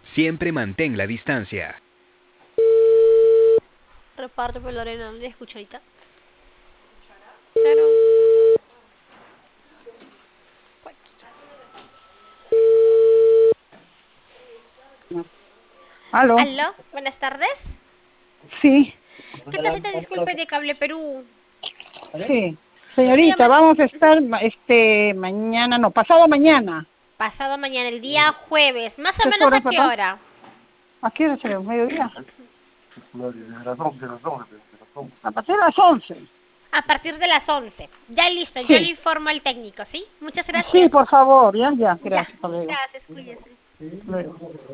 Siempre mantén la distancia. Reparte por la arena, ¿le escuchadita? Claro. ¿Aló? Aló, buenas tardes. Sí, ¿Qué cosita disculpe de Cable Perú? sí. Estoy Señorita, llamando vamos a estar mañana, no, pasado mañana. pasado mañana, el día jueves. ¿Más o ¿Qué menos hora, a qué perdón? hora? ¿A qué hora será? ¿Mediodía? A partir de las 11. A partir de las 11. Ya listo, yo le Sí, informo al técnico, ¿sí? Muchas sí, gracias. por favor, ya, Ya, gracias, hasta luego. gracias, cuídese. Luego.